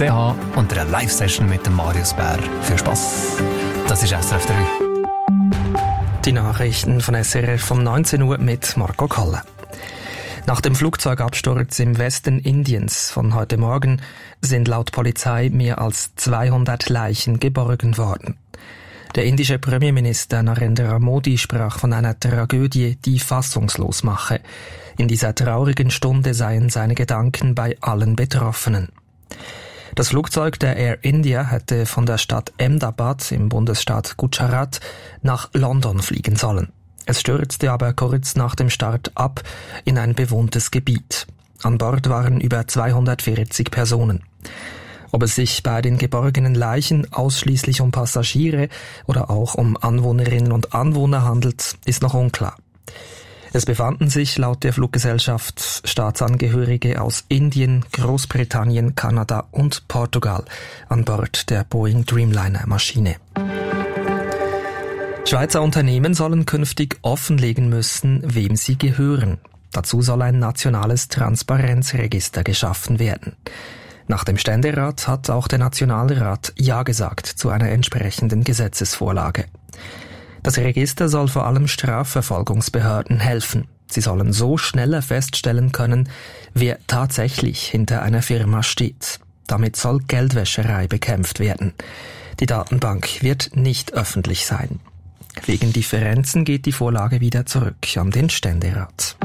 und einer Live-Session mit dem Marius Bär. Viel Spass. Das ist SRF 3. Die Nachrichten von SRF um 19 Uhr mit Marco Kalle. Nach dem Flugzeugabsturz im Westen Indiens von heute Morgen sind laut Polizei mehr als 200 Leichen geborgen worden. Der indische Premierminister Narendra Modi sprach von einer Tragödie, die fassungslos mache. In dieser traurigen Stunde seien seine Gedanken bei allen Betroffenen. Das Flugzeug der Air India hätte von der Stadt Ahmedabad im Bundesstaat Gujarat nach London fliegen sollen. Es stürzte aber kurz nach dem Start ab in ein bewohntes Gebiet. An Bord waren über 240 Personen. Ob es sich bei den geborgenen Leichen ausschließlich um Passagiere oder auch um Anwohnerinnen und Anwohner handelt, ist noch unklar. Es befanden sich laut der Fluggesellschaft Staatsangehörige aus Indien, Großbritannien, Kanada und Portugal an Bord der Boeing Dreamliner-Maschine. Schweizer Unternehmen sollen künftig offenlegen müssen, wem sie gehören. Dazu soll ein nationales Transparenzregister geschaffen werden. Nach dem Ständerat hat auch der Nationalrat Ja gesagt zu einer entsprechenden Gesetzesvorlage. Das Register soll vor allem Strafverfolgungsbehörden helfen. Sie sollen so schneller feststellen können, wer tatsächlich hinter einer Firma steht. Damit soll Geldwäscherei bekämpft werden. Die Datenbank wird nicht öffentlich sein. Wegen Differenzen geht die Vorlage wieder zurück an den Ständerat.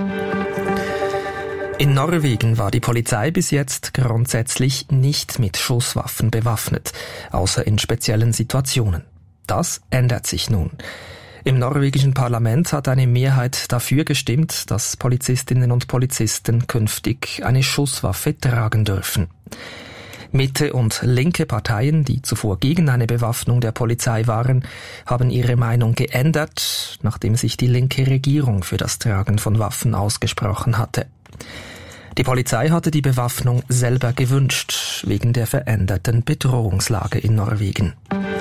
In Norwegen war die Polizei bis jetzt grundsätzlich nicht mit Schusswaffen bewaffnet, außer in speziellen Situationen. Das ändert sich nun. Im norwegischen Parlament hat eine Mehrheit dafür gestimmt, dass Polizistinnen und Polizisten künftig eine Schusswaffe tragen dürfen. Mitte- und linke Parteien, die zuvor gegen eine Bewaffnung der Polizei waren, haben ihre Meinung geändert, nachdem sich die linke Regierung für das Tragen von Waffen ausgesprochen hatte. Die Polizei hatte die Bewaffnung selber gewünscht, wegen der veränderten Bedrohungslage in Norwegen.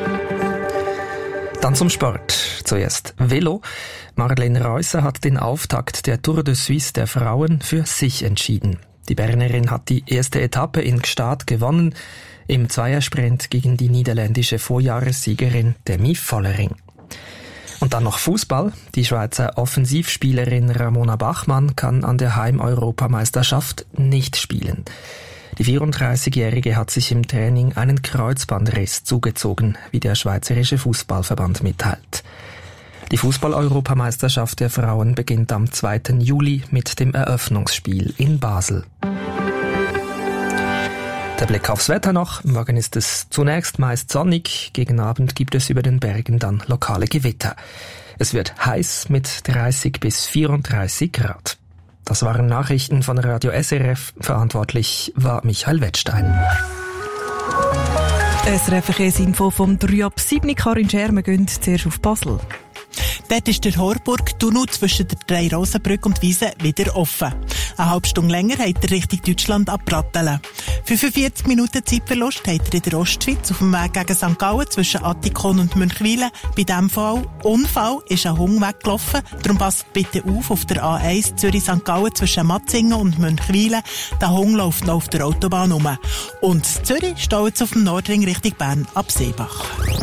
Dann zum Sport. Zuerst Velo. Marlene Reusser hat den Auftakt der Tour de Suisse der Frauen für sich entschieden. Die Bernerin hat die erste Etappe in Gstaad gewonnen, im Zweiersprint gegen die niederländische Vorjahressiegerin Demi Vollering. Und dann noch Fußball. Die Schweizer Offensivspielerin Ramona Bachmann kann an der Heim-Europameisterschaft nicht spielen. Die 34-Jährige hat sich im Training einen Kreuzbandriss zugezogen, wie der Schweizerische Fußballverband mitteilt. Die Fußball-Europameisterschaft der Frauen beginnt am 2. Juli mit dem Eröffnungsspiel in Basel. Der Blick aufs Wetter noch. Morgen ist es zunächst meist sonnig. Gegen Abend gibt es über den Bergen dann lokale Gewitter. Es wird heiß mit 30 bis 34 Grad. Das waren Nachrichten von Radio SRF. Verantwortlich war Michael Wettstein. SRF Verkehrsinfo vom 3:07. Karin Scher, wir gehen zuerst auf Basel. Dort ist der Horburg-Tunnel zwischen der Drei-Rosen-Brücke und Wiese wieder offen. Eine halbe Stunde länger habt ihr Richtung Deutschland abbratteln. 45 Minuten Zeitverlust habt ihr in der Ostschweiz auf dem Weg gegen St. Gallen zwischen Attikon und Münchwilen. Bei diesem Unfall ist ein Hund weggelaufen. Darum passt bitte auf der A1 Zürich-St. Gallen zwischen Matzingen und Münchwilen. Der Hund läuft noch auf der Autobahn rum. Und Zürich steht jetzt auf dem Nordring Richtung Bern ab Seebach.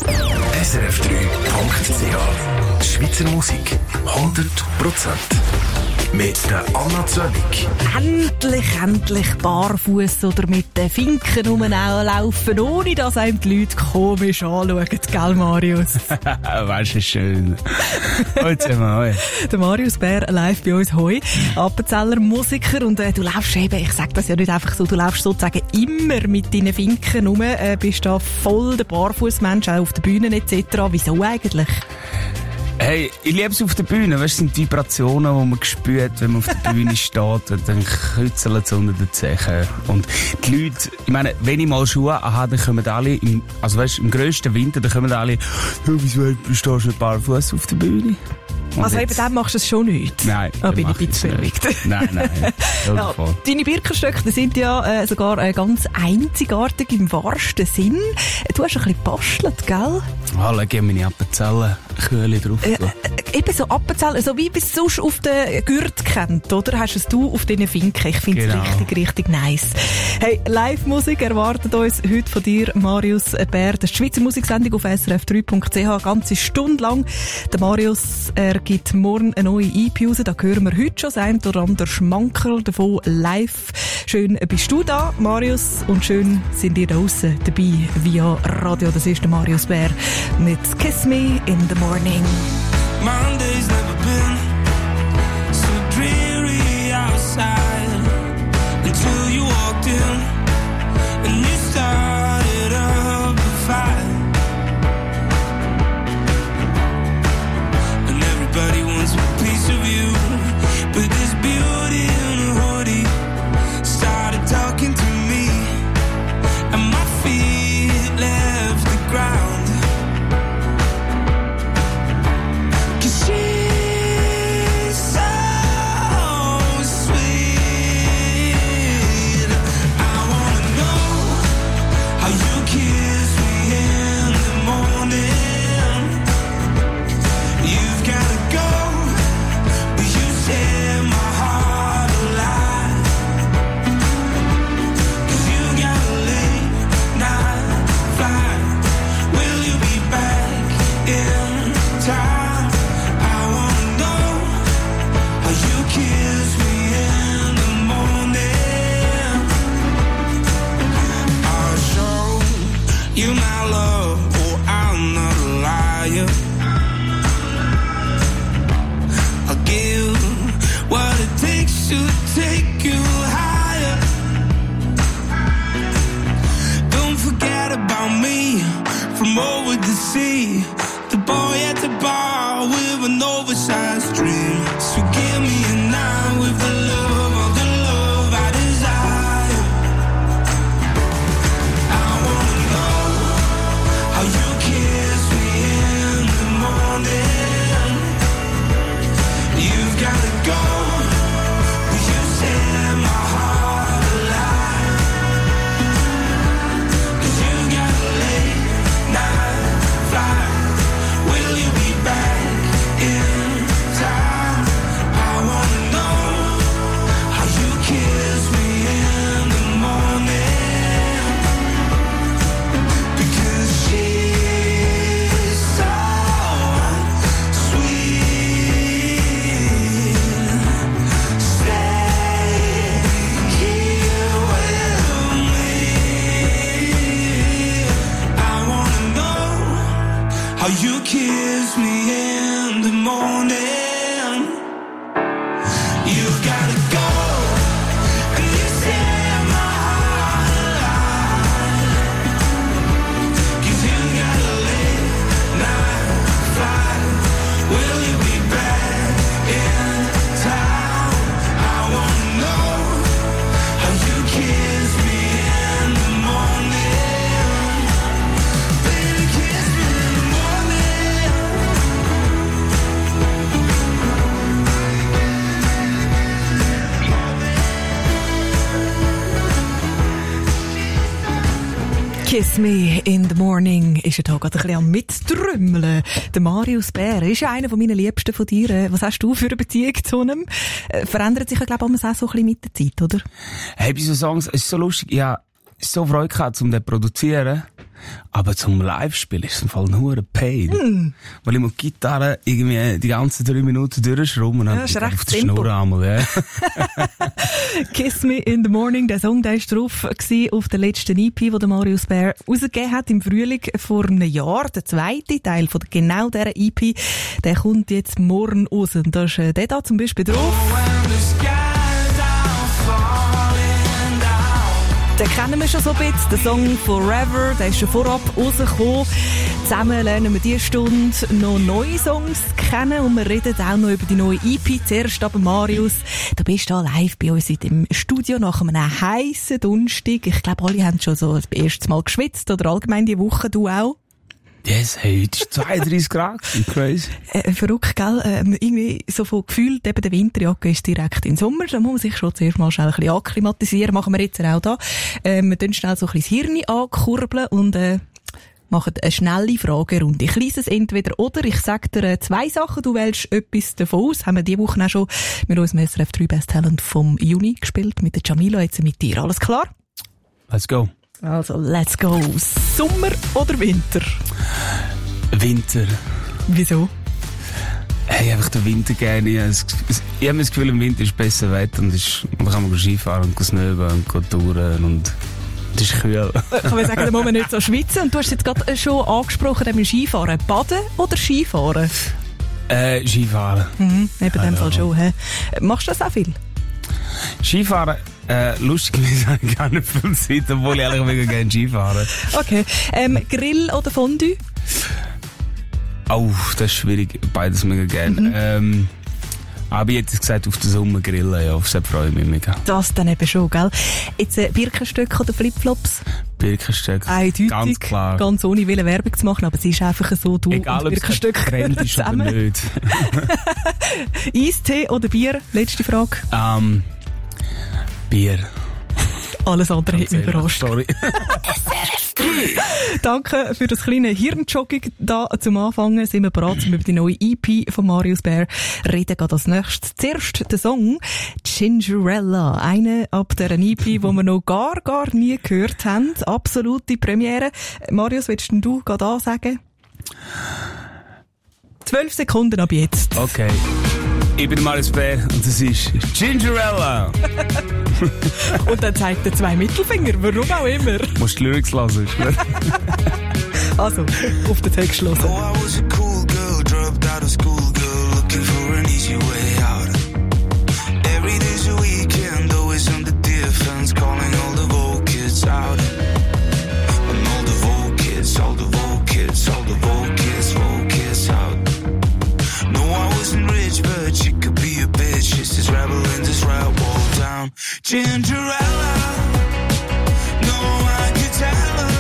SRF3.ch Schweizer Musik 100%. Mit der Anna Zöllig. Endlich barfuß oder mit den Finken rumlaufen, ohne dass einem die Leute komisch anschauen, gell, Marius? Weißt du, schön. Hoi zusammen, hoi. Der Marius Bär live bei uns, hoi. Appenzeller Musiker und du läufst eben, ich sag das ja nicht einfach so, du läufst sozusagen immer mit deinen Finken rum, bist da voll der Barfußmensch, auch auf den Bühnen etc. Wieso eigentlich? Hey, ich liebe es auf der Bühne. Weißt, das sind die Vibrationen, die man spürt, wenn man auf der Bühne steht. Und dann kützeln sie unter den Zehen. Und die Leute, ich meine, wenn ich mal Schuhe habe, dann kommen alle, im grössten Winter, dann kommen alle, wieso stehst du nicht barfuß auf der Bühne? Und also eben dem machst du es schon nicht? Nein. Da bin ich ein bisschen verrückt. Nein. Ja, deine Birkenstöcke sind ja sogar ganz einzigartig im wahrsten Sinn. Du hast ein bisschen gebastelt, gell? Hallo, gehen meine Appenzeller Kühle drauf tun. Eben so Appenzell, so wie es sonst auf den Gürt kennt, oder? Hast es du auf deinen Finken. Ich finde es richtig, richtig nice. Hey, Live-Musik erwartet uns heute von dir, Marius Bär. Das ist die Schweizer Musiksendung auf srf3.ch, eine ganze Stunde lang. Der Marius, er gibt morgen eine neue EP raus. Da hören wir heute schon das ein oder andere Schmankerl davon live. Schön bist du da, Marius, und schön sind ihr da draussen dabei via Radio. Das ist der Marius Bär mit Kiss Me in the Morning. Monday's never been so dreary outside until you walked in and you started up a fight. And everybody wants a piece of you, but this beauty in a hoodie started talking to me, and my feet left the ground. Over the sea, the boy at the bar with an oversized dream. So give me a night with the love of the love I desire. I wanna know how you kiss me in the morning. You've gotta go, but you set my heart alive. 'Cause you gotta lay night fly. Will you be back in time? I wanna know how you kiss me in the morning. Because she's so sweet. Stay here with me. I wanna know how you kiss me in the morning. You gotta go, and you set my heart alive. 'Cause you gotta live, not fly. Will you be back in time? I wanna know how you kiss me in the morning. Baby, kiss me in the morning. Kiss Me in the Morning ist ja da gerade ein bisschen am Mittrümmeln. Der Marius Bär ist ja einer meiner Liebsten von dir. Was hast du für eine Beziehung zu ihm? Verändert sich ja, glaube ich, auch so ein bisschen mit der Zeit, oder? Hey, bei so Songs, es ist so lustig, ja, so Freude gehabt, um den zu produzieren. Aber zum Live-Spielen ist es im Fall nur ein Pain. Weil ich muss die Gitarre irgendwie die ganzen 3 Minuten durchschrauben und dann ist recht auf die Schnur einmal, ja. Kiss Me in the Morning, der Song, der ist drauf gewesen auf der letzten EP, die der Marius Bär rausgegeben hat im Frühling vor einem Jahr. Der zweite Teil von genau dieser EP, der kommt jetzt morgen raus. Und da ist der da zum Beispiel drauf. Den kennen wir schon so ein bisschen, der Song Forever, der ist schon vorab rausgekommen. Zusammen lernen wir diese Stunde noch neue Songs kennen und wir reden auch noch über die neue EP. Zuerst aber Marius, du bist da live bei uns im Studio nach einem heissen Donnerstag. Ich glaube, alle haben schon so das erste Mal geschwitzt oder allgemein die Woche, du auch? Yes, hey, heute ist 32 Grad. Crazy. Verrückt, gell? Irgendwie so von gefühlt, eben der Winterjacke ist direkt im Sommer. Da muss man sich schon zuerst mal schnell ein bisschen akklimatisieren. Machen wir jetzt auch da. Wir tun schnell so ein bisschen das Hirn ankurbeln und, machen eine schnelle Fragerunde. Kleines Entweder-Oder. Ich sage dir 2 Sachen, du wählst etwas davon aus. Haben wir diese Woche auch schon mit unserem SRF 3 Best Talent vom Juni gespielt, mit der Jamila, jetzt mit dir. Alles klar? Let's go. Also, let's go. Sommer oder Winter? Winter. Wieso? Hey, einfach den Winter gerne. Ich habe das Gefühl, im Winter ist besser Wetter und man kann man Skifahren und snöben und touren und es ist kühl. Kann man sagen, da muss man nicht so schwitzen. Und du hast jetzt gerade schon angesprochen, mit Skifahren. Baden oder Skifahren? Skifahren. Eben in dem Fall schon. He? Machst du das auch viel? Skifahren, lustigerweise habe ich gar nicht viel Zeit, obwohl ich eigentlich mega gerne Skifahren. Okay. Grill oder Fondue? Oh, das ist schwierig. Beides mega gerne. Aber ich hätte gesagt, auf den Sommer grillen, ja, auf das freue ich mich mega. Das dann eben schon, gell? Jetzt Birkenstück oder Flipflops? Birkenstück. Eindeutig. Ganz klar. Ganz ohne Willen Werbung zu machen, aber es ist einfach so, du egal, und Birkenstück gehören ist oder zusammen. nicht. Eistee oder Bier? Letzte Frage. Bier. Alles andere hat mich überrascht. Sorry. Danke für das kleine Hirnjogging da zum Anfangen. Sind wir bereit, um über die neue EP von Marius Bär reden geht als nächstes. Zuerst der Song Gingerella. Eine ab dieser EP, die wir noch gar nie gehört haben. Absolute Premiere. Marius, willst du gerade ansagen? 12 Sekunden ab jetzt. Okay. Ich bin Marius Bär und das ist Gingerella. Und dann zeigt er 2 Mittelfinger, warum auch immer. Du musst die Lyrics hören. Also, auf den Text hören. Oh, I was a cool girl, dropped out of school, girl, looking for an easy way out. Every day's a weekend, always on the defense, calling all the Vogue kids out. And all the Vogue kids, all the Vogue kids, all the Vogue kids out. No, I wasn't rich, but she could be a bitch. She's just rebel in this rap wall down. Gingerella, no one could tell her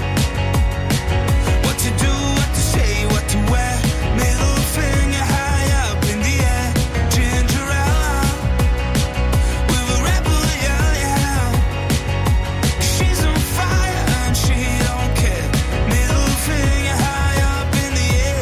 what to do, what to say, what to wear. Middle finger high up in the air. Gingerella, with a rebel, yeah. She's on fire and she don't care. Middle finger high up in the air.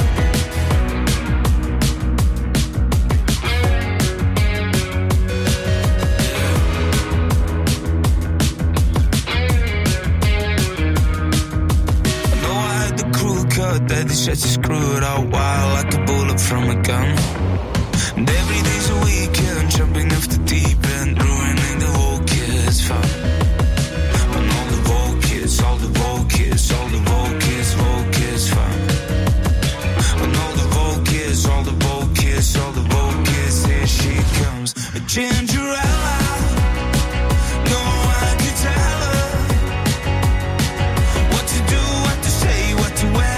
That the shit just screwed out wild like a bullet from a gun. And every day's a weekend, jumping off the deep end, ruining the whole kids' fun. And all the Vogue kids, all the Vogue kids, all the Vogue kids fun. And all the Vogue kids, all the Vogue kids, all the Vogue kids, here she comes. A Gingerella, no one can tell her what to do, what to say, what to wear.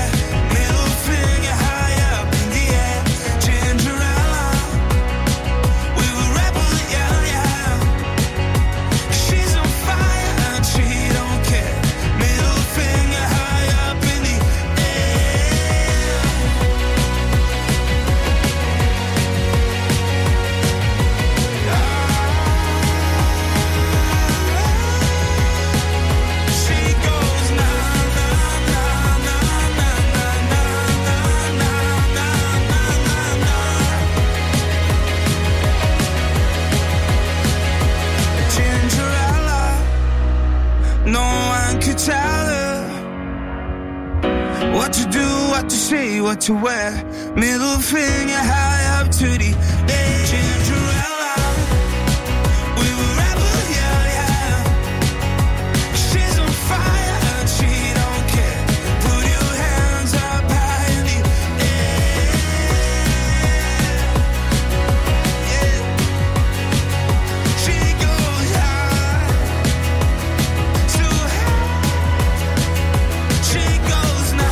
What to wear, middle finger high up to the air. Gingerella, we were rebel, yeah. She's on fire and she don't care. Put your hands up high in the air. Yeah. She goes high, so high. She goes now.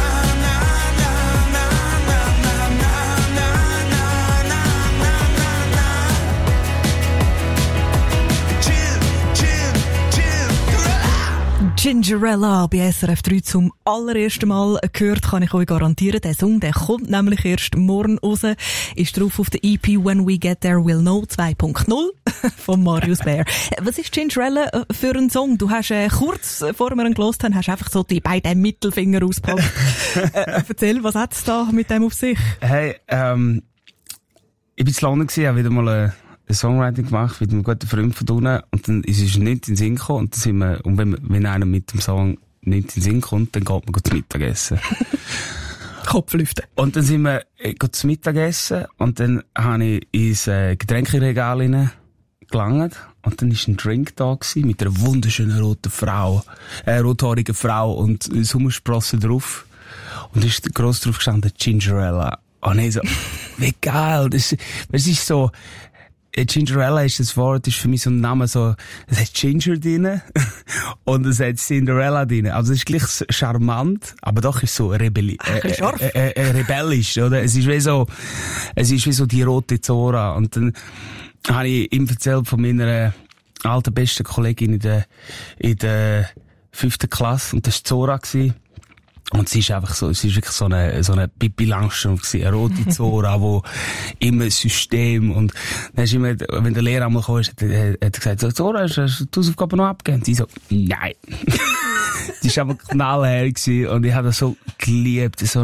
Gingerella bei SRF 3 zum allerersten Mal gehört, kann ich euch garantieren. Der Song, der kommt nämlich erst morgen raus. Ist drauf auf der EP When We Get There We'll Know 2.0 von Marius Bär. Was ist Gingerella für ein Song? Du hast kurz vor wir ihn gehört haben, hast einfach so die beiden Mittelfinger ausgepackt. Erzähl, was hat's da mit dem auf sich? Hey, ich bin zu London gewesen, habe wieder mal ein Songwriting gemacht mit einem guten Freund von unten, und dann ist es nicht in den Sinn gekommen, und dann sind wir, und wenn einer mit dem Song nicht in den Sinn kommt, dann geht man zum Mittagessen. Kopflüften. Und dann sind wir zum Mittagessen, und dann habe ich ins Getränkeregal gelangt, und dann ist ein Drink da gewesen, mit einer wunderschönen rothaarigen Frau und Sommersprossen drauf, und da ist gross drauf gestanden Gingerella. Und ich so, wie geil, das ist so, Gingerella ist das Wort, ist für mich so ein Name, so, es hat Ginger drin und es hat Cinderella drin. Also es ist gleich charmant, aber doch ist so rebellisch, oder? Es ist wie so die rote Zora. Und dann habe ich ihm erzählt von meiner alten besten Kollegin in der 5. Klasse, und das war Zora gewesen. Und sie ist einfach so, sie ist wirklich so eine Pippi Langstrumpf gewesen, eine rote Zora, wo immer System, und dann ist immer, wenn der Lehrer einmal kam, hat er gesagt, so, Zora, hast du die Hausaufgaben noch abgegeben? Und sie so, nein. Die ist einfach knallhell gewesen, und ich habe das so geliebt, so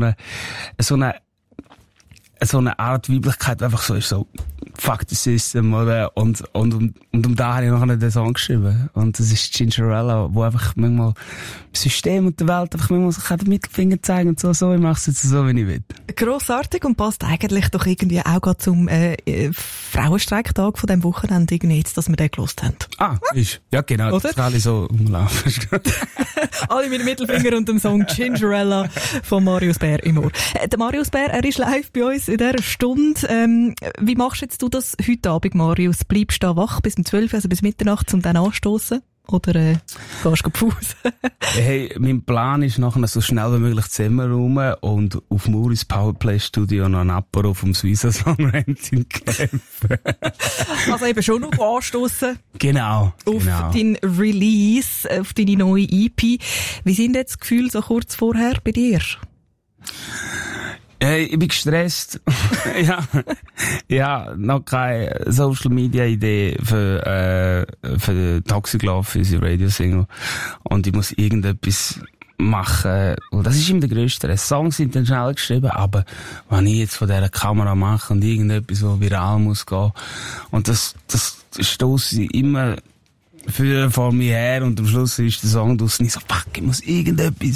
eine Art Weiblichkeit, einfach so ist so, fuck the system, oder? Und um da habe ich noch den Song geschrieben. Und das ist Gingerella, wo einfach manchmal das System und die Welt einfach manchmal sich den Mittelfinger zeigen und so, ich mache es jetzt so, wie ich will. Grossartig, und passt eigentlich doch irgendwie auch gerade zum Frauenstreiktag von diesem Wochenende irgendwie jetzt, dass wir den gehört haben. Ah, ist. Ja, genau. Oder? Das kann ich so umlaufen. Alle mit dem Mittelfinger und dem Song Gingerella von Marius Bär im Ohr. Der Marius Bär, er ist live bei uns in dieser Stunde. Wie machst jetzt du das heute Abend, Marius? Bleibst du da wach bis um 12, also bis Mitternacht, um dann anstoßen? Oder gehst du Pause? Hey, mein Plan ist nachher so schnell wie möglich Zimmer rum und auf Mauris Powerplay Studio noch ein Apero vom Suiza Songwriting kämpfen. Also eben schon noch anstoßen. Genau. Auf dein Release, auf deine neue EP. Wie sind jetzt die Gefühle so kurz vorher bei dir? Hey, ich bin gestresst. Ja, noch keine Social Media Idee für Toxic Love, unsere Radio-Single. Und ich muss irgendetwas machen. Und das ist immer der grösste. Songs sind dann schnell geschrieben, aber wenn ich jetzt von dieser Kamera mache und irgendetwas, wo viral muss gehen, und das stosse ich immer vor mir her, und am Schluss ist der Song draussen nicht so, fuck, ich muss irgendetwas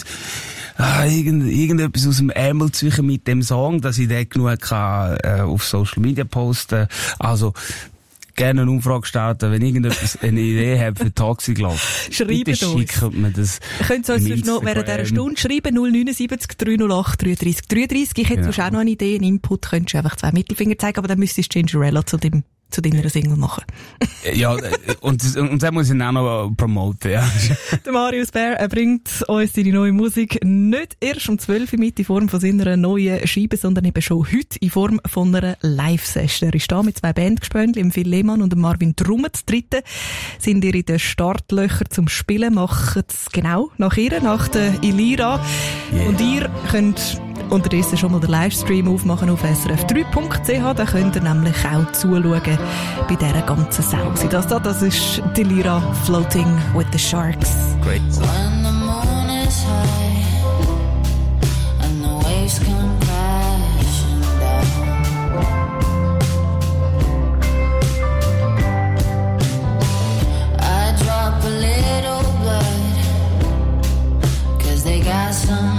aus dem Ärmel zwischen mit dem Song, dass ich den genug kann, auf Social Media posten. Also, gerne eine Umfrage starten, wenn irgendetwas eine Idee habt für Toxic Love. Schreibt uns. Schickt mir das. Könnt ihr uns sonst noch während dieser Stunde schreiben, 079 308 33 33. Ich hätte sonst auch noch eine Idee, einen Input, könntest du einfach 2 Mittelfinger zeigen, aber dann müsstest du Gingerella zu deiner Single machen. Ja, und dann muss ich ihn auch noch promoten, ja. Der Marius Bär, er bringt uns seine neue Musik nicht erst um 12 Uhr mit in Form von seiner neuen Scheibe, sondern eben schon heute in Form von einer Live-Session. Er ist da mit 2 Bandgespöntchen, dem Phil Lehmann und dem Marvin Trummer. Das dritte sind ihr in den Startlöchern zum Spielen, machen es genau nach ihr, nach der Ilira. Yeah. Und ihr könnt unterdessen schon mal den Livestream aufmachen auf srf3.ch, da könnt ihr nämlich auch zuschauen bei dieser ganzen Sause. Das ist die Lira Floating with the Sharks. Great. When the moon is high and the waves come crashing down, I drop a little blood 'cause they got some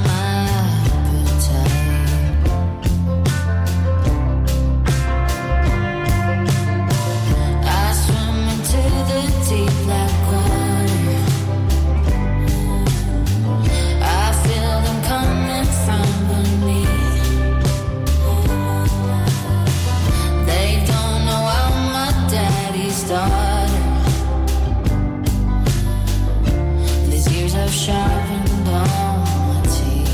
sharpened all my teeth.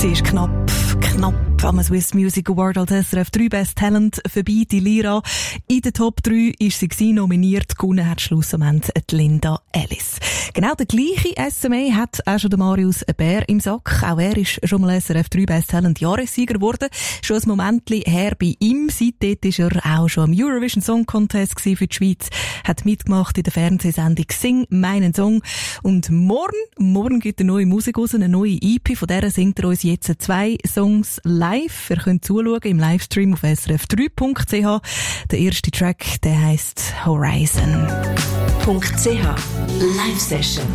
Sie ist knapp am Swiss Music Award als SRF 3 Best Talent vorbei, die Lira. In der Top 3 ist sie nominiert, gewonnen hat schlussendlich die Linda Ellis. Genau der gleiche SMA hat auch schon der Marius Bär im Sack. Auch er ist schon mal SRF 3 Best Talent Jahressieger geworden. Schon ein Momentchen her bei ihm. Seitdem ist er auch schon am Eurovision Song Contest für die Schweiz. Hat mitgemacht in der Fernsehsendung Sing meinen Song. Und morgen gibt eine neue Musik raus, eine neue EP. Von der singt er uns jetzt 2 Songs live. Ihr könnt zuschauen im Livestream auf srf3.ch. Der erste Track, der heisst Horizon. .ch Live Session.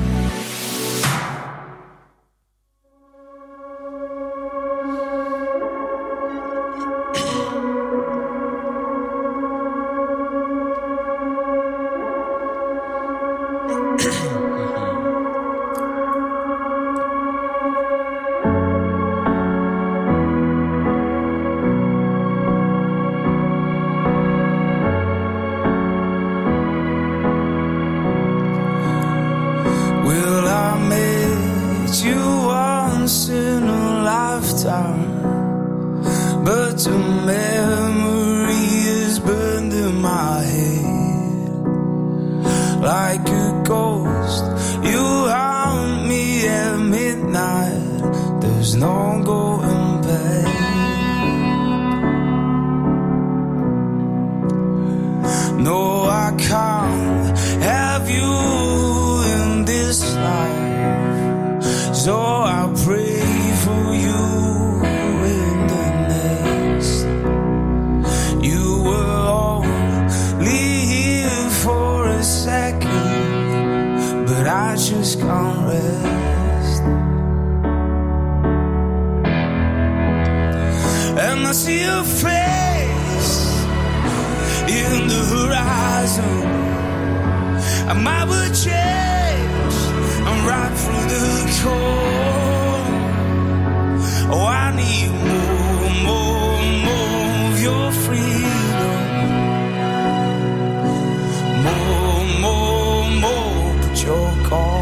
But a memory is burned in my head like a ghost. You haunt me at midnight. There's no going back. No, I can't have you in this life. So I pray for you. I just can't rest. And I see your face in the horizon. I might would change. I'm right through the cold. Oh, I need more of your freedom. More, but you're gone.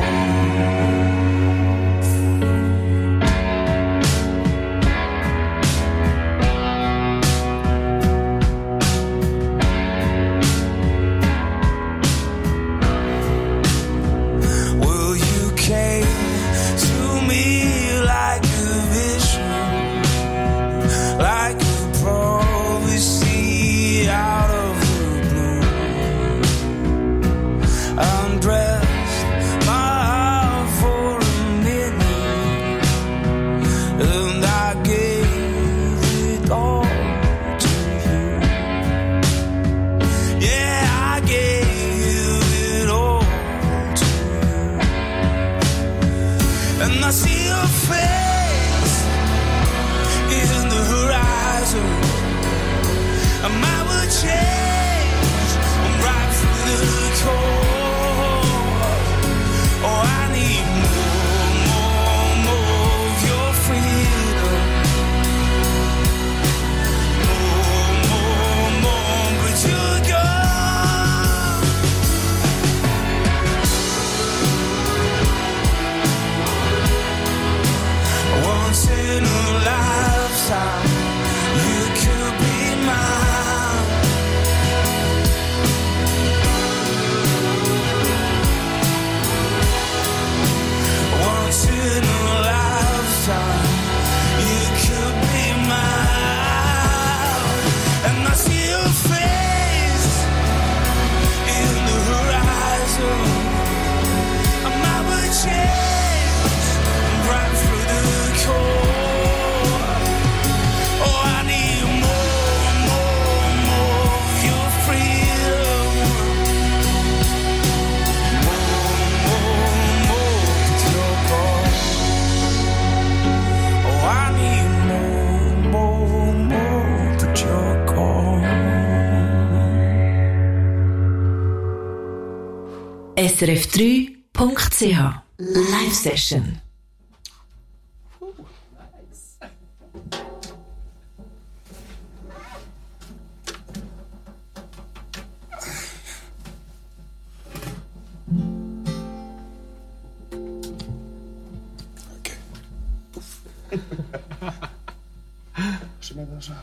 Well, you came to me like a vision, like a prophecy out of the blue. I'm dressed my heart for a minute, and I gave it all to you. Yeah, I gave it all to you. And I see your face in the horizon. I might would change. I'm right through the cold. Oh, I need more of your freedom. More, but you're gone. Once in a lifetime, you could be mine. Once in a lifetime, you could be mine. And I see your face in the horizon. I might would change right through the cold. Oh, I need more of your freedom. More, but you're gone. Oh, I need more, but you're gone. srf3.ch Live Session. schnell, schnell.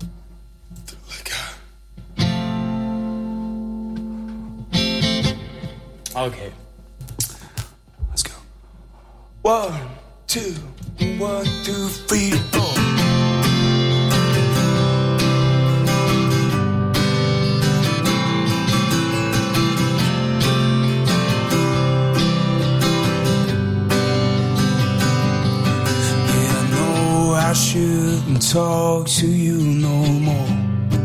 Okay. Let's go. 1, 2, 1, 2, 3, 4. I shouldn't talk to you no more,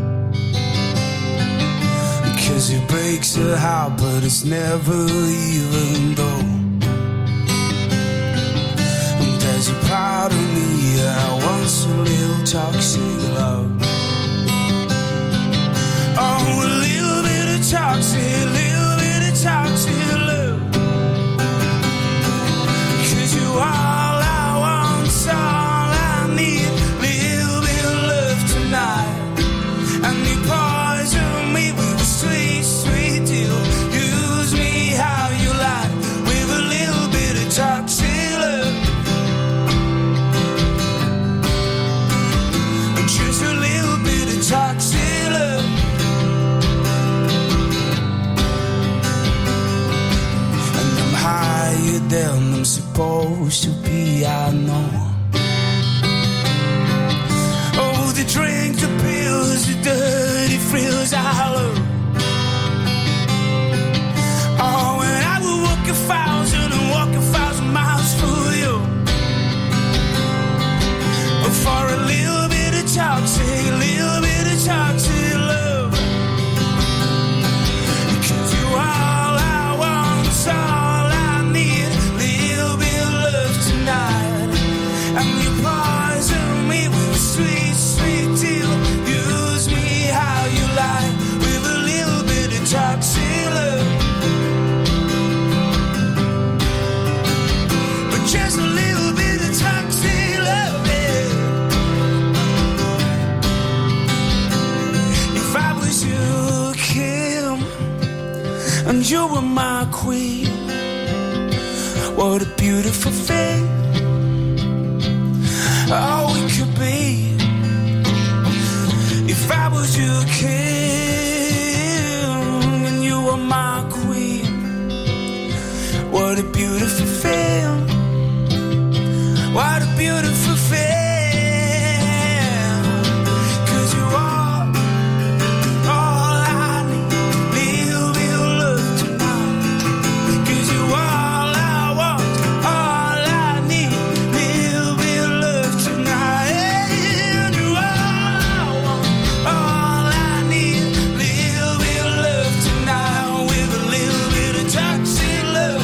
because it breaks a heart, but it's never even though. And there's a part of me that wants a little toxic love. Oh, a little bit of toxic love. 'Cause you all I want, all I need, little bit of love tonight. And you poison me with a sweet, sweet deal. Use me how you like, with a little bit of toxic love. Just a little bit of toxic love. And I'm higher than I'm supposed to be, I know. Oh, the drink, the pills, the dirty frills I love. Oh, and I will walk 1,000 miles for you. But for a little bit of toxic love. 'Cause you all I want, all I need, little bit of love tonight. And you poison me with a sweet, sweet deal. Use me how you like, with a little bit of toxic love. But just a little bit of toxic love, yeah. If I was your king and you were my queen, what a beautiful thing. Oh, we could be. If I was your king and you were my queen, what a beautiful thing. What a beautiful thing. 'Cause you are all I need, little bit of love tonight. 'Cause you all I want, all I need, little bit of love tonight. And you all I want, all I need, little bit of love tonight. With a little bit of toxic love.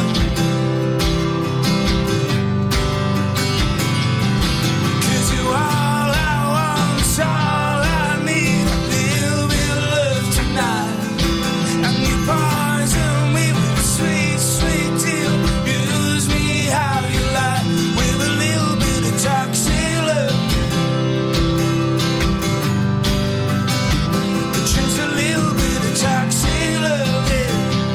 'Cause you all I want, all I need, little bit of love tonight. And you poison me with a sweet, sweet deal. Use me how you like, with a little bit of toxic love. Just a little bit of toxic love, yeah.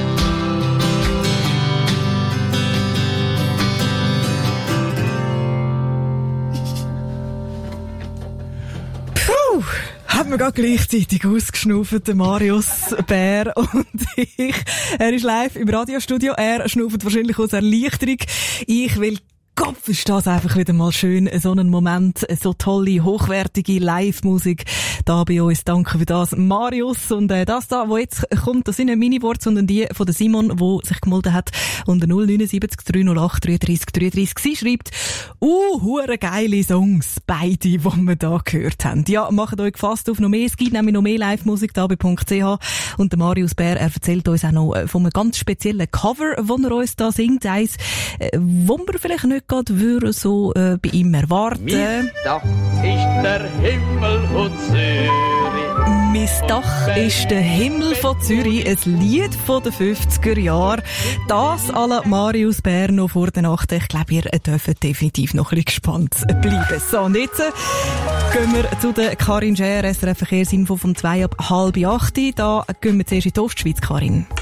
Puh, haben wir gerade gleichzeitig ausgeschnauft, der Marius Bär und ich. Er ist live im Radiostudio, er schnauft wahrscheinlich aus Erleichterung. Ich will Gott, ist das einfach wieder mal schön, so einen Moment, so tolle, hochwertige Live-Musik da bei uns. Danke für das, Marius. Und das da, wo jetzt kommt, das sind nicht meine Worte, sondern die von der Simon, die sich gemeldet hat unter 079 308 33 33. Sie schreibt, hure geile Songs, beide, die wir da gehört haben. Ja, macht euch gefasst auf noch mehr. Es gibt nämlich noch mehr Live-Musik da bei .ch. Und der Marius Bär, er erzählt uns auch noch von einem ganz speziellen Cover, wo er uns da singt. Eins, wo wir vielleicht nicht gerade würden so bei ihm erwarten. Mein Dach ist der Himmel von Zürich. Mein Dach ist der Himmel von Zürich, ein Lied von den 50er Jahren. Das à la Marius Bär noch vor der Nacht. Ich glaube, ihr dürft definitiv noch ein bisschen gespannt bleiben. So, und jetzt gehen wir zu der Karin Scher, SRF Verkehrsinfo von 7:30. Da gehen wir zuerst in die Ostschweiz, Karin.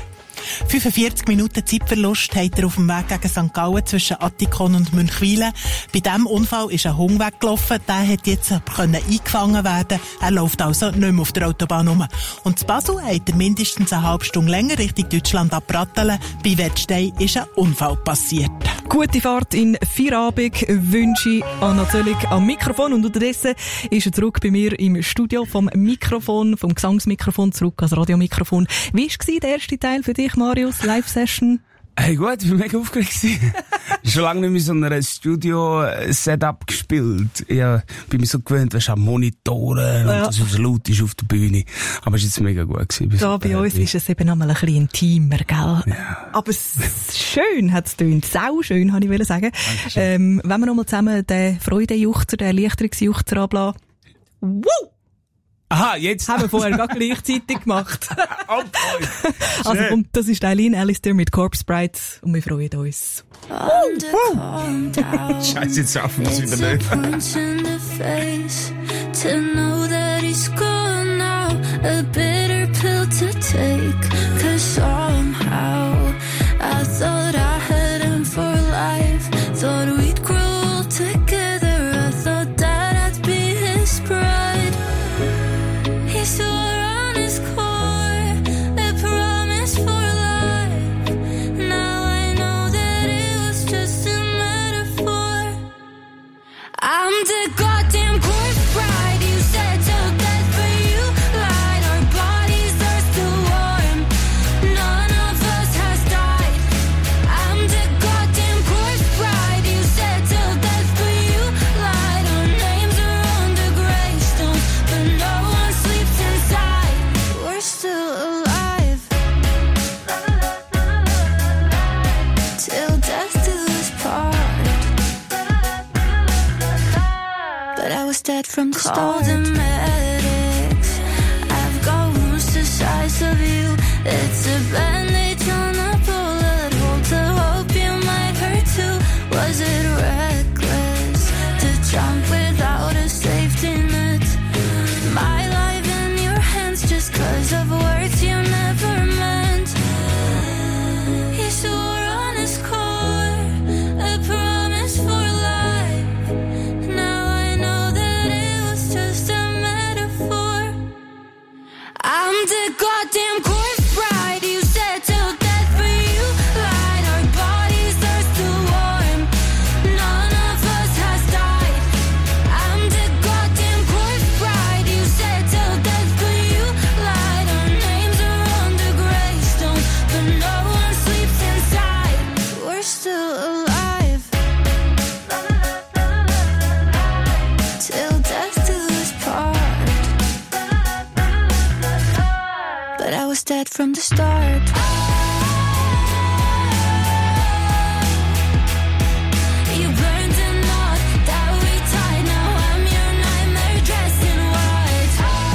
45 Minuten Zeitverlust hat er auf dem Weg gegen St. Gallen zwischen Attikon und Münchwilen. Bei diesem Unfall ist ein Hund weggelaufen. Der hat jetzt eingefangen werden. Er läuft also nicht mehr auf der Autobahn rum. Und in Basel hat er mindestens eine halbe Stunde länger Richtung Deutschland abbrattelt. Bei Wettstein ist ein Unfall passiert. Gute Fahrt in Feierabend wünsche ich Anna Zöllig am Mikrofon. Und unterdessen ist er zurück bei mir im Studio vom Mikrofon, vom Gesangsmikrofon zurück als Radiomikrofon. Wie war der erste Teil für dich, Marius? Live-Session? Hey, gut, ich war mega aufgeregt. Schon lange nicht mehr so ein Studio-Setup gespielt. Ich bin mir so gewöhnt, weißt du, an Monitoren und dass es laut ist auf der Bühne. Aber es war jetzt mega gut gewesen. Da bei uns ist es eben einmal ein bisschen intimer, gell? Ja. Aber schön hat es getönt. Sau schön, wollte ich sagen. Wenn wir nochmal zusammen den Freudenjuchzer, den Erleichterungsjuchzer ablassen. Woo! Aha, jetzt. Haben wir vorher gerade gleichzeitig gemacht. Also, und das ist Eileen Alistair mit Corpse Bride und wir freuen uns. Scheiße, jetzt schaffen wir es wieder nicht. To know that he's gone now, a bitter pill to take. 'Cause somehow I thought I had him for life. Thought we'd grow old together. I thought that I'd be his bride. He swore on his core a promise for life. Now I know that it was just a metaphor. I'm the goddamn corpse bride. You said till death, but you lied. Our bodies are still warm. None of us has died. I'm the goddamn corpse bride. You said till death, but you lied. Our names are on the gravestones, but no one sleeps inside. We're still alive. Till death do us part. But I was dead from the start. Call the medics. I've got wounds the size of you. It's a bandage on a bullet hole to hope you might hurt too. Was it reckless to jump without a safety net? My life in your hands just 'cause of words you never meant. He swore on his core a promise for life. Now I know that it was just a metaphor. I'm the goddamn corpse bride. You said till death, but you lied. Our bodies are still warm. None of us has died. I'm the goddamn corpse bride. You said till death, but you lied. Our names are on the gravestones, but no one sleeps inside. We're still alive. Till death do us part. But I was dead from the start. You burned a knot that we tied. Now I'm your nightmare dressed in white.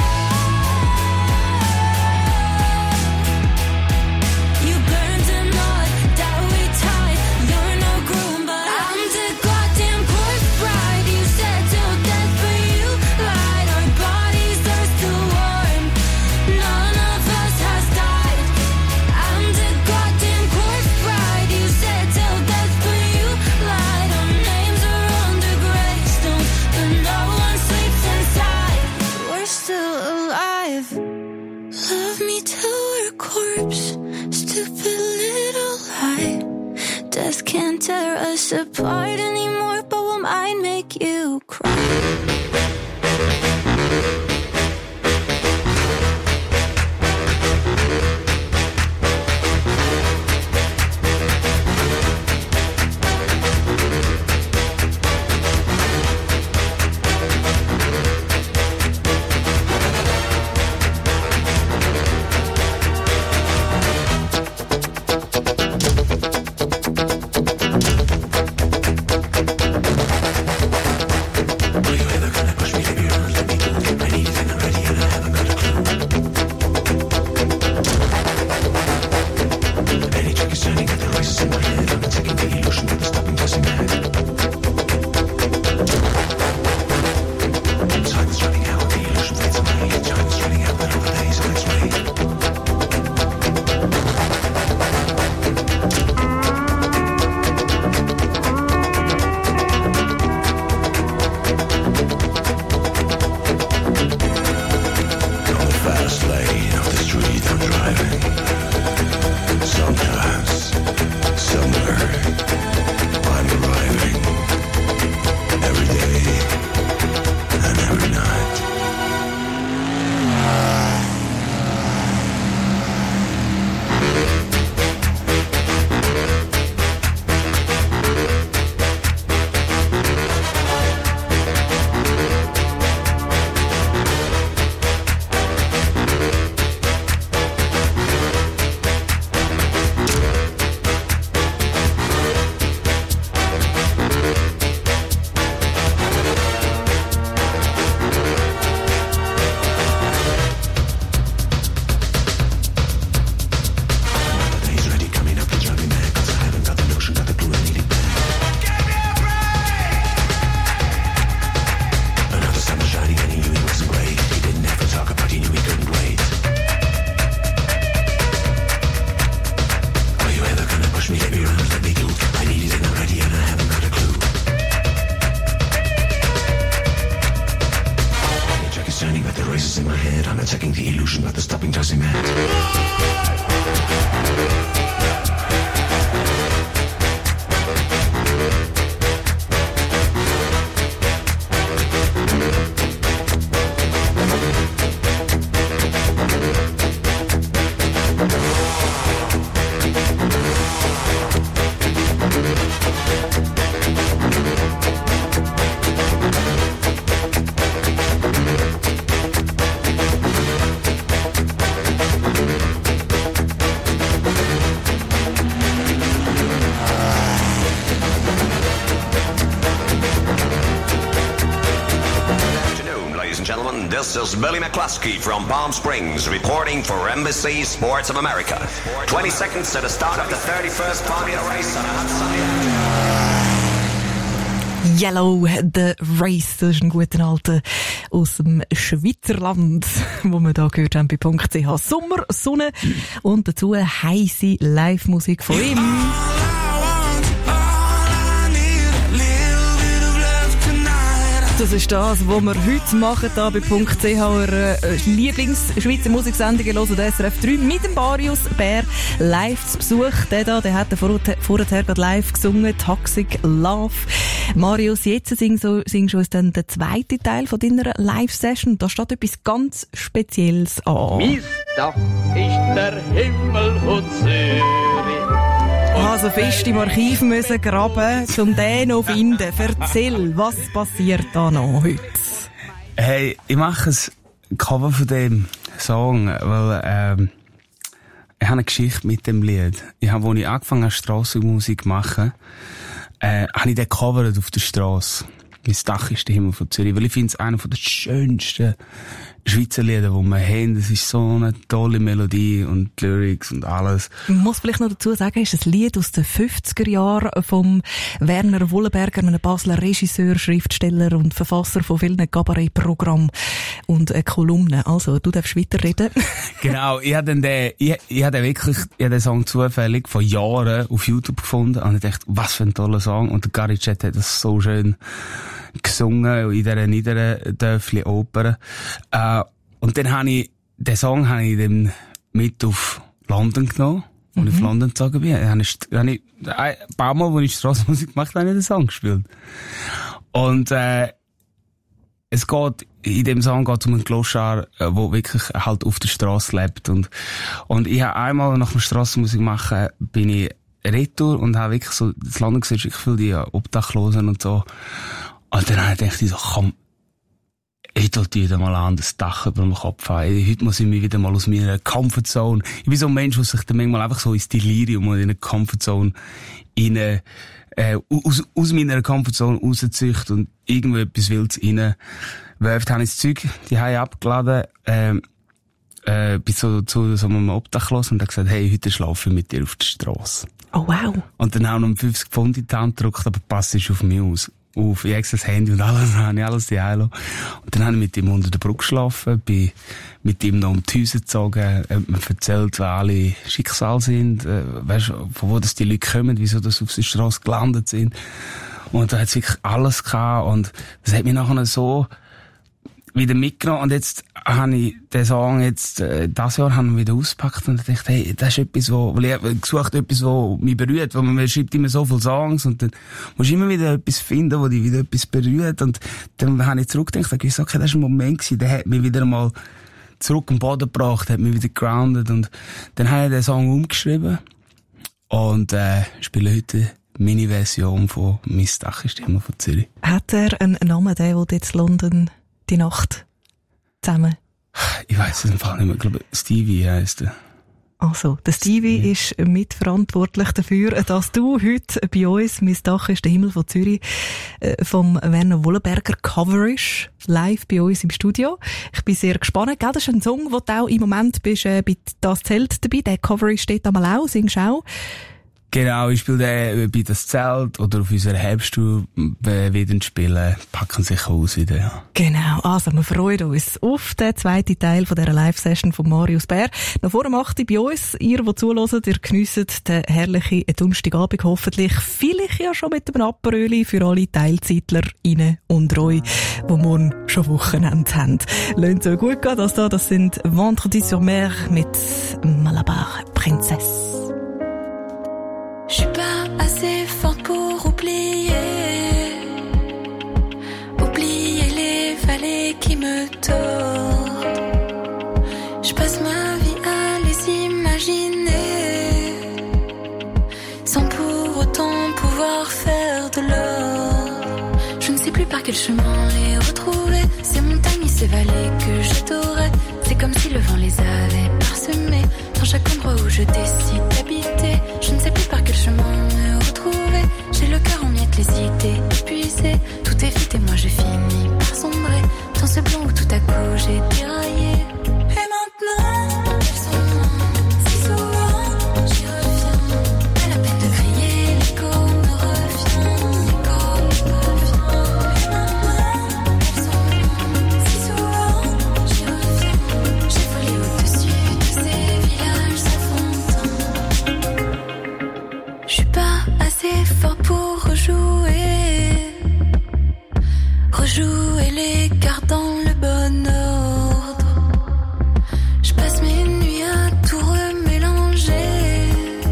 You burned a knot that we tied. You're no groom, but I'm the goddamn corpse bride. You said till death, but you lied. Our bodies are still warm. None of us has died. I'm the goddamn corpse bride. You said till death, but you lied. Our names are on the gravestones, but no one sleeps inside. We're still alive. Love me till we're corpse. Stupid little lie. Death can't tear us apart anymore, but we might make you cry. We were the and every night. This is Billy McCluskey from Palm Springs reporting for NBC Sports of America. 20 seconds to the start of the 31st Formula Race on a hot sunny afternoon. Yellow, the Race, das ist ein guter alter aus dem Schweizerland, wo wir da gehört haben bei .ch. Sommer, Sonne und dazu heisse Live-Musik von ihm. Das ist das, was wir heute machen, hier bei .ch, eure Lieblings-Schweizer Musiksendungen hören, der SRF 3 mit dem Marius Bär live zu Besuch. Der hat vorher gerade live gesungen, Toxic Love. Marius, jetzt singst du uns dann den zweiten Teil von deiner Live-Session. Da steht etwas ganz Spezielles an. Mein Dach ist der Himmel und Zürich. Also fest im Archiv müssen graben, um den noch zu finden. Erzähl, was passiert da noch heute? Hey, ich mache ein Cover von dem Song, weil ich habe eine Geschichte mit dem Lied. Als ich angefangen habe, Strassenmusik zu machen, habe ich den gecovert auf der Strasse. Mein Dach ist der Himmel von Zürich, weil ich finde es einer der schönsten Schweizer Lieder, die wir haben. Das ist so eine tolle Melodie und Lyrics und alles. Ich muss vielleicht noch dazu sagen, es ist ein Lied aus den 50er Jahren vom Werner Wollenberger, einem Basler Regisseur, Schriftsteller und Verfasser von vielen Kabarettprogrammen und Kolumnen. Also, du darfst weiterreden. Genau, ich habe den Song zufällig vor Jahren auf YouTube gefunden und ich dachte, was für ein toller Song. Und der Gary Chet hat das so schön gesungen in dieser niederen Dörfli Oper. Und dann habe ich den Song dann mit auf London genommen, als ich auf London gezogen bin. Dann habe ich ein paar Mal, als ich Strassenmusik gemacht habe, habe ich den Song gespielt. Und es geht, in dem Song geht es um einen Gloschar, der wirklich halt auf der Strasse lebt. Und ich habe einmal nach dem Strassenmusik machen, bin ich retour und habe wirklich so, das London gesehen, ich viel die Obdachlosen und so. Und dann habe ich gedacht, so, komm, ich sollte wieder mal an das Dach über dem Kopf haben. Heute muss ich mich wieder mal aus meiner Comfortzone. Ich bin so ein Mensch, der sich dann manchmal einfach so ins Delirium und in eine Comfortzone aus meiner Comfortzone rauszieht und irgendetwas Wildes reinwirft. Habe ich das Zeug, die habe ich abgeladen, bis zu so einem Obdachlosen und habe gesagt, hey, heute schlafe ich mit dir auf der Strasse. Oh wow. Und dann haben wir 50 Pfund in die Hand gedrückt, aber passt auf mich aus. Ich habe das Handy und alles die Heilo. Und dann habe ich mit ihm unter der Brücke geschlafen, bin mit ihm noch um die Häuser gezogen, mir erzählt, wer alle Schicksal sind, weißt, von wo das die Leute kommen, wieso das auf der Strasse gelandet sind. Und da hat es wirklich alles gehabt und das hat mich nachher so, wieder mitgenommen und jetzt habe ich den Song dieses Jahr haben wir wieder ausgepackt und dachte, hey, das ist etwas, weil ich gesucht etwas, was mich berührt, weil man schreibt immer so viele Songs und dann musst du immer wieder etwas finden, wo dich wieder etwas berührt und dann habe ich zurückgedacht und gesagt, okay, das war ein Moment gewesen, der hat mich wieder mal zurück am Boden gebracht, hat mich wieder grounded und dann habe ich den Song umgeschrieben und spiele heute meine Version von «Mein Dach ist der Himmel von Zürich». Hat er einen Namen, der jetzt London die Nacht zusammen? Ich weiss es im Fall nicht mehr. Ich glaube, Stevie heisst er. Also, der Stevie ist mitverantwortlich dafür, dass du heute bei uns «Mein Dach ist der Himmel von Zürich» vom Werner Wollenberger coverst, live bei uns im Studio. Ich bin sehr gespannt. Gell? Das ist ein Song, wo du auch im Moment bist, bei «Das Zelt» dabei. Der Cover steht einmal auch, singst auch. Genau, ich spiele bei «Das Zelt» oder auf unserer Herbsttour wieder spielen, packen sich aus wieder, ja. Genau, also wir freuen uns auf den zweiten Teil von dieser Live-Session von Marius Bär. Noch vor dem 8. bei uns, ihr, die zuhört, ihr geniesst den herrlichen Donnerstagabend hoffentlich, vielleicht ja schon mit einem Aperöli für alle TeilzeitlerInnen und euch, die morgen schon Wochenende haben. Lasst es euch gut gehen, das sind Vendredi sur Mer mit Malabar Princesse. Je suis pas assez forte pour oublier les vallées qui me tordent. Je passe ma vie à les imaginer, sans pour autant pouvoir faire de l'or. Je ne sais plus par quel chemin les retrouver, ces montagnes et ces vallées que j'adorais. C'est comme si le vent les avait parsemées, dans chaque endroit où je décide d'habiter. Je ne sais plus par quel chemin me retrouver. J'ai le cœur en miettes, les idées épuisées. Tout est vite et moi je finis par sombrer dans ce blanc où tout à coup j'ai déraillé. Et maintenant, elles sont loin, si souvent j'y reviens. Pas la peine de crier, l'écho me revient. Et maintenant, elles sont loin, si souvent j'y reviens. J'ai volé au-dessus de ces villages s'enfantant. Je suis pas assez fort pour rejouer les cartes dans le bon ordre. Je passe mes nuits à tout remélanger,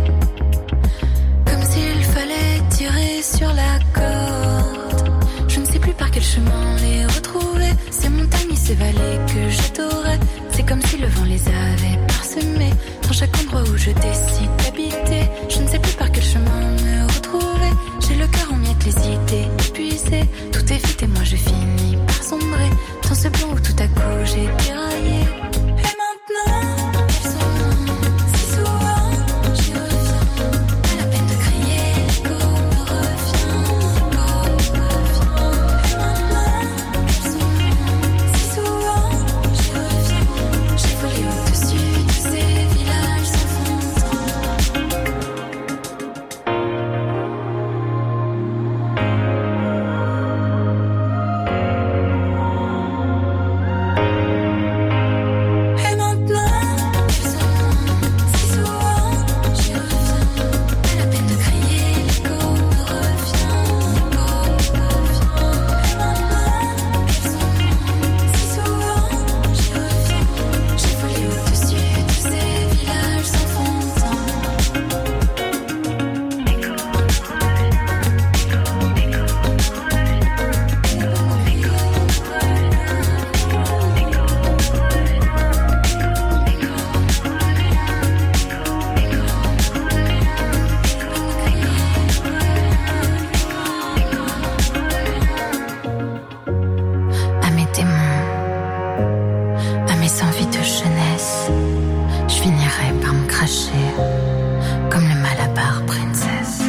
comme s'il fallait tirer sur la corde. Je ne sais plus par quel chemin les retrouver, ces montagnes et ces vallées que j'adorais. C'est comme si le vent les avait parsemées, dans chaque endroit où je décide d'habiter. Je ne sais plus par quel chemin me retrouver. J'ai le cœur en miettes, les idées épuisées. Tout est vite et moi je finis par sombrer dans ce blanc où tout à coup j'ai déraillé. Et maintenant, elles sont loin, si souvent j'y reviens. Pas la peine de crier, l'écho me revient. Et maintenant, elles sont loin, si souvent j'y reviens. J'ai volé au-dessus de ces villages s'enfantant. Et maintenant, elles sont loin, si souvent j'y reviens. Pas la peine de crier, l'écho me revient. Et maintenant, elles sont loin, si souvent j'y reviens. J'ai volé au-dessus de ces villages s'enfantant. À mes démons, à mes envies de jeunesse, je finirai par me cracher comme le Malabar Princess.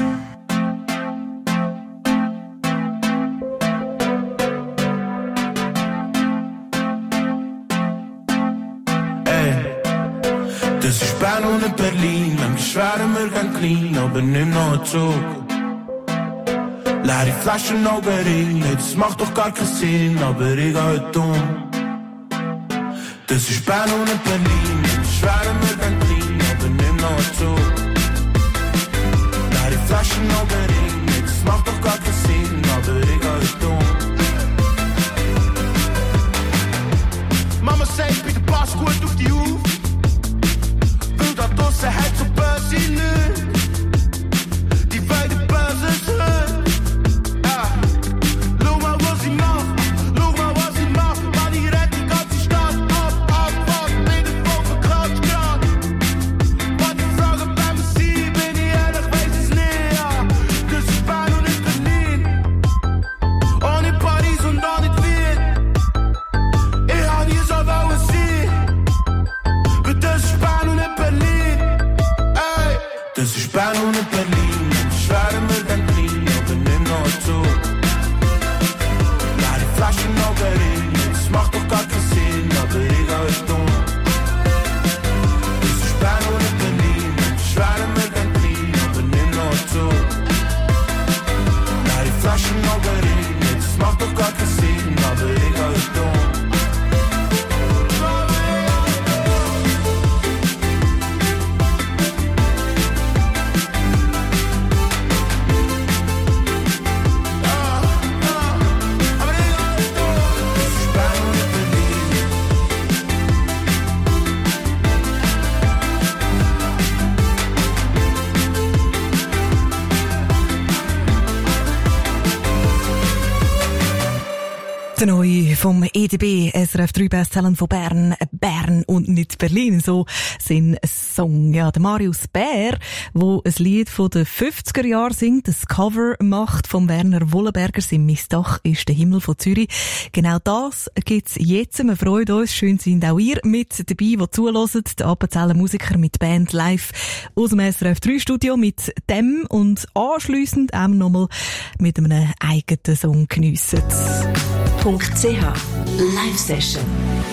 Das ist Bern und Berlin, manchmal schweren wir gern klein, aber nimm noch einen Zug. Leere Flaschen, Augenring, das macht doch gar keinen Sinn, aber ich geh heute um. Das ist Bern und Berlin, manchmal schweren wir gern klein, aber nimm noch einen Zug. Leere Flaschen, Augenring, das macht doch gar keinen Sinn, aber ich geh heute um. Der neue vom EDB, SRF 3 Bestseller von Bern, Bern und nicht Berlin. So sein Song. Ja, der Marius Bär, wo ein Lied von den 50er Jahren singt, das Cover macht vom Werner Wollenberger. Sein «Mein Dach ist der Himmel» von Zürich. Genau das gibt's jetzt. Wir freuen uns. Schön sind auch ihr mit dabei, die zuhören. Die Appenzeller Musiker mit Band live aus dem SRF 3 Studio mit dem und anschliessend auch nochmal mit einem eigenen Song geniessen. .ch Live Session.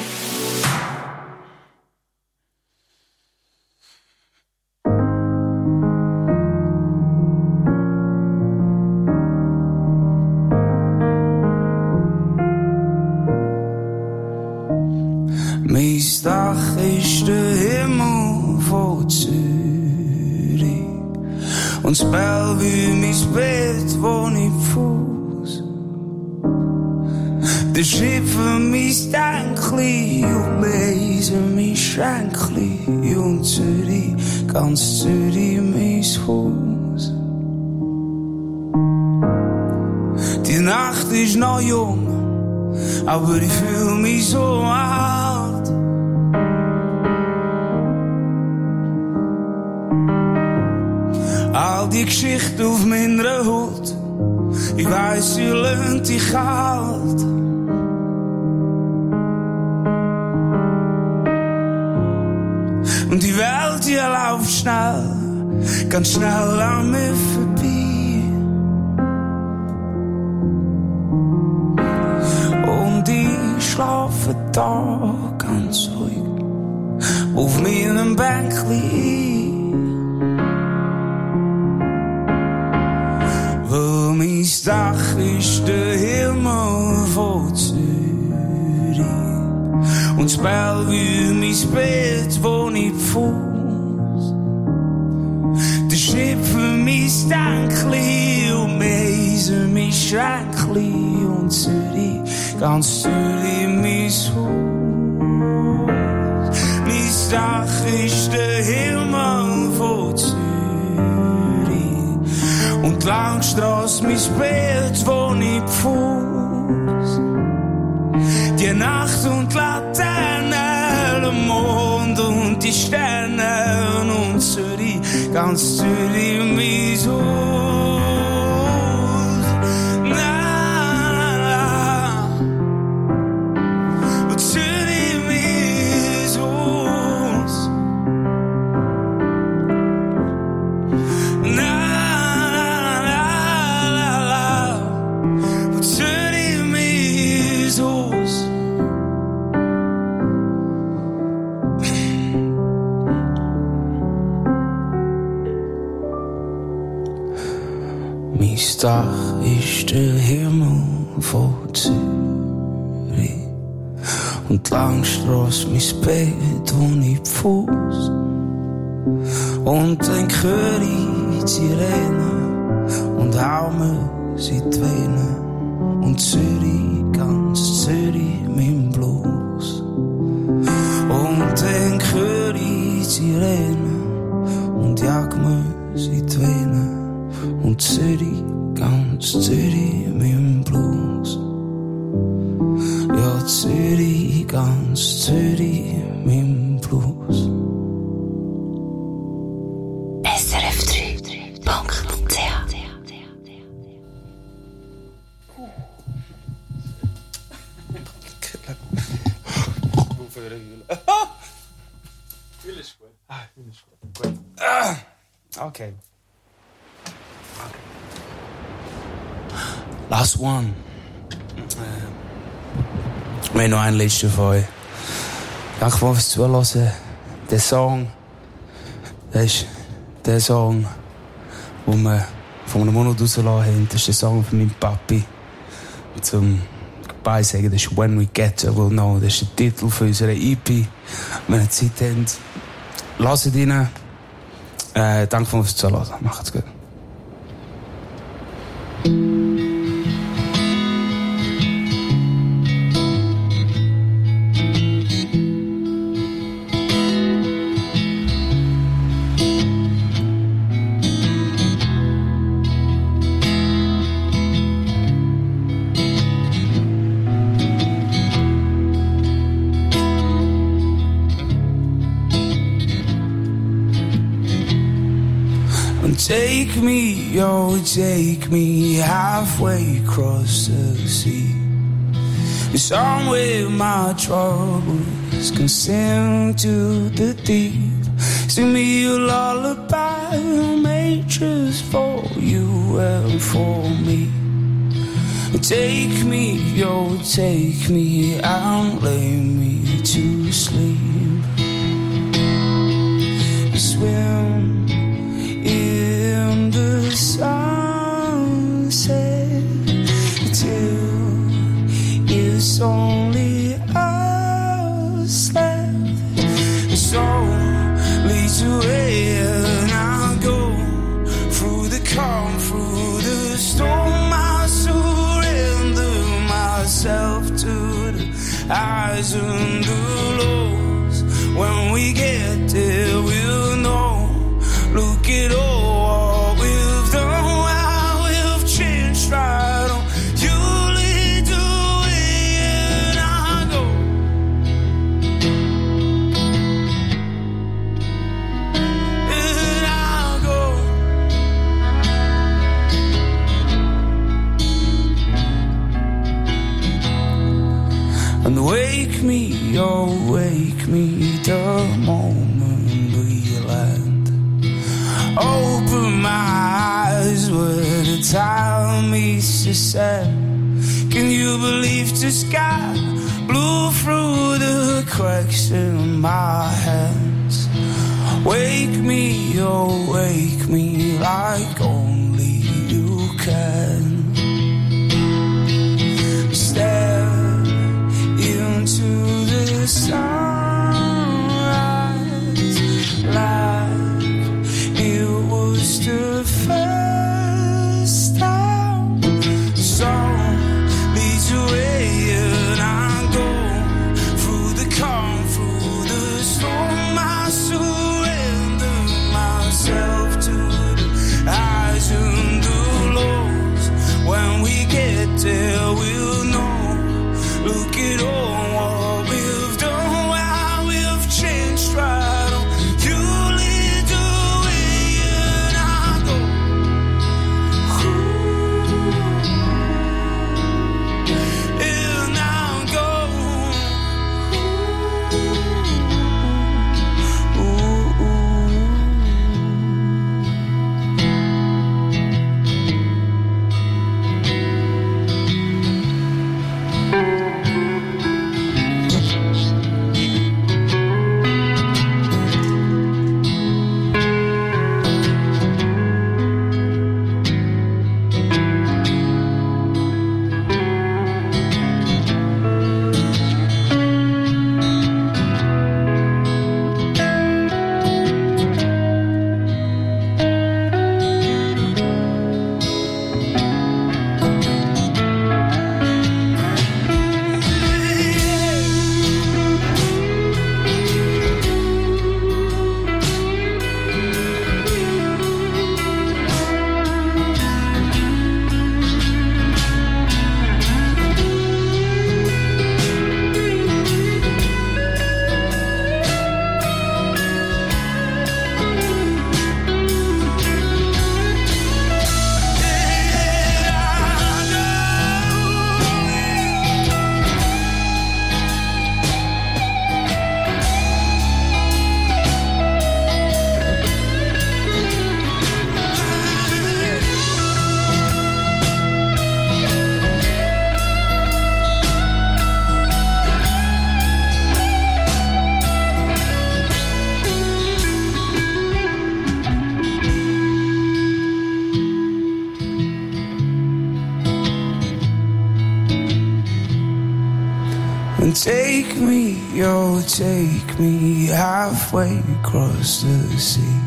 Mein Dach ist der Himmel von Zürich und das Bellevue mein Bett, wo ich Fuß. Der Schiffer mein Stänkli und Meisen mein Schränkli und Zürich, ganz Zürich mein Haus. Die Nacht ist noch jung, aber ich fühl mich so alt. All die Geschichten auf meiner Haut, ich weiss, sie löhnt dich kalt. Und die Welt, die läuft schnell, ganz schnell an mir vorbei. Und ich schlafe da ganz ruhig auf meinem Bänkli. Weil mein Dach ist der Himmel von Zürich und das Bellevue mein Bett, wo ich Fuß. Der Schiffer mein Stänkli und Meisen mein Schränkli und Zürich, ganz Zürich mein Haus. Mein Dach ist der Himmel von Zürich und die Langstrasse mein Bett, wo ich Fuß. Die Nacht und die Laterne, der Mond und die Sterne und Zürich, ganz Zürich mein Haus. Na, na, na, Zürich mein Haus. Na, Dach ist der Himmel von Zürich und die Langstrasse mein Bett, wo ich Fuß. Und dann höre ich die Sirene und hau mir sie die Venen und Zürich, ganz Zürich mein Blues. Und dann höre ich die Sirene und jag mir sie die Venen und Zürich, ganz Zürich mein Blues. Ja, Zürich, ganz Zürich mein Blues. SRF 3.ch Okay. Last one. Wir haben noch einen letzten von euch. Danke fürs Zuhören. Der Song, das ist der Song, den wir von einem Monat rausgelassen haben. Das ist der Song von meinem Papi. Zum Beisagen, das ist «When We Get There We'll Know». Das ist der Titel für unsere EP. Wenn ihr Zeit habt, lasst rein. Danke fürs Zuhören. Macht's gut. Take me, oh, take me halfway across the sea. Somewhere my troubles can sing to the deep. Sing me a lullaby made just for you and for me. Take me, oh, take me and lay me to sleep. Swim in the sunset till it's only us left. So leads away and I go through the calm, through the storm. I surrender myself to the highs and the lows. When we get there, we'll know. Look at all what we've done, how we've changed right on. You lead the way and I go. And I go. And wake me, oh, wake me the moment we land. Open my eyes where the time meets the sand. Can you believe the sky blew through the cracks in my hands? Wake me, oh, wake me like only you can. Step into the sunrise like it was the first time. The song leads away and I go through the calm, through the storm. I surrender myself to the highs and the lows. When we get there, we'll know. Look at all what we've done, how we've changed right on. You lead the way and I go. And I go. And take me, oh, take me halfway across the sea.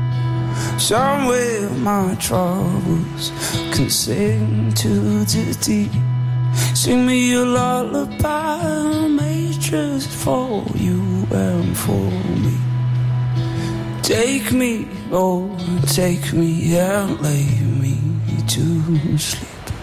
Somewhere my troubles can sing to the deep. Sing me a lullaby made just for you and for me. Take me, oh, take me and lay me to sleep.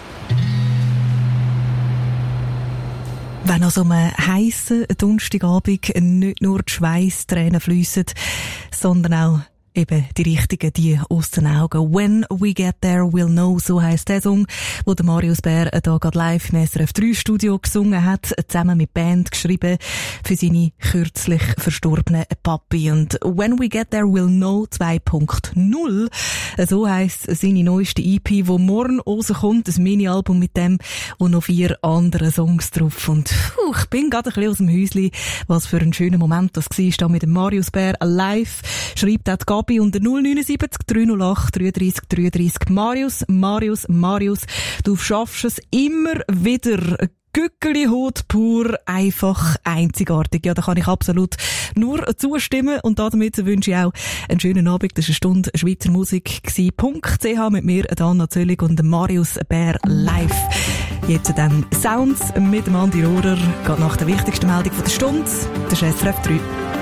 Wenn an so einem heissen Donnerstagabend nicht nur die Schweisstränen fliessen, sondern auch eben die richtigen, die aus den Augen. When we get there, we'll know, so heisst der Song, wo der Marius Bär da gerade live im SRF 3 Studio gesungen hat, zusammen mit Band geschrieben für seine kürzlich verstorbene Papi. Und When we get there, we'll know 2.0, so heisst seine neueste EP, wo morgen rauskommt, ein Mini-Album mit dem und noch 4 andere Songs drauf. Und ich bin gerade ein bisschen aus dem Häuschen, was für ein schöner Moment das war, da mit dem Marius Bär live. Schreibt auch die Gabi unter 079 308 33 33. Marius, du schaffst es immer wieder. Gückeli-Hut pur, einfach einzigartig. Ja, da kann ich absolut nur zustimmen. Und damit wünsche ich auch einen schönen Abend. Das war eine Stunde Schweizer Musik .ch mit mir, Anna Zöllig und Marius Bär live. Jetzt dann Sounds mit dem Andi Rohrer. Geht nach der wichtigsten Meldung der Stunde. Das ist SRF 3.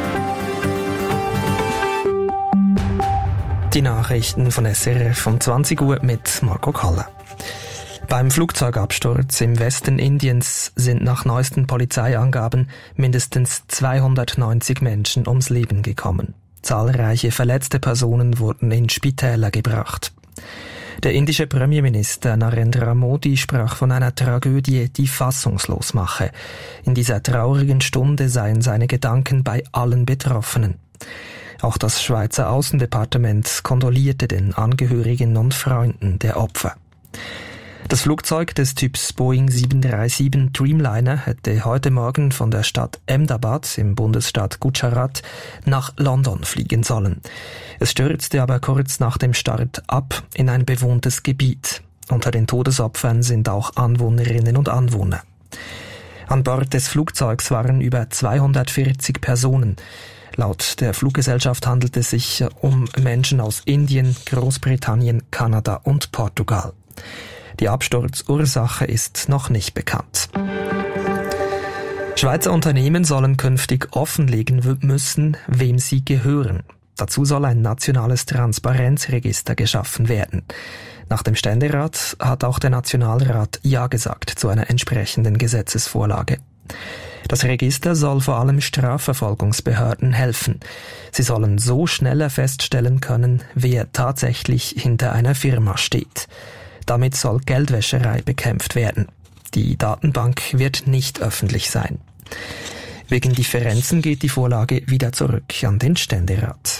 Die Nachrichten von SRF um 20 Uhr mit Marco Kalle. Beim Flugzeugabsturz im Westen Indiens sind nach neuesten Polizeiangaben mindestens 290 Menschen ums Leben gekommen. Zahlreiche verletzte Personen wurden in Spitäler gebracht. Der indische Premierminister Narendra Modi sprach von einer Tragödie, die fassungslos mache. In dieser traurigen Stunde seien seine Gedanken bei allen Betroffenen. Auch das Schweizer Außendepartement kondolierte den Angehörigen und Freunden der Opfer. Das Flugzeug des Typs Boeing 737 Dreamliner hätte heute Morgen von der Stadt Ahmedabad im Bundesstaat Gujarat nach London fliegen sollen. Es stürzte aber kurz nach dem Start ab in ein bewohntes Gebiet. Unter den Todesopfern sind auch Anwohnerinnen und Anwohner. An Bord des Flugzeugs waren über 240 Personen. Laut der Fluggesellschaft handelt es sich um Menschen aus Indien, Großbritannien, Kanada und Portugal. Die Absturzursache ist noch nicht bekannt. Schweizer Unternehmen sollen künftig offenlegen müssen, wem sie gehören. Dazu soll ein nationales Transparenzregister geschaffen werden. Nach dem Ständerat hat auch der Nationalrat Ja gesagt zu einer entsprechenden Gesetzesvorlage. Das Register soll vor allem Strafverfolgungsbehörden helfen. Sie sollen so schneller feststellen können, wer tatsächlich hinter einer Firma steht. Damit soll Geldwäscherei bekämpft werden. Die Datenbank wird nicht öffentlich sein. Wegen Differenzen geht die Vorlage wieder zurück an den Ständerat.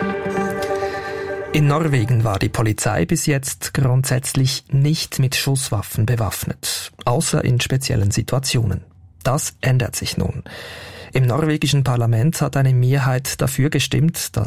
In Norwegen war die Polizei bis jetzt grundsätzlich nicht mit Schusswaffen bewaffnet, außer in speziellen Situationen. Das ändert sich nun. Im norwegischen Parlament hat eine Mehrheit dafür gestimmt, dass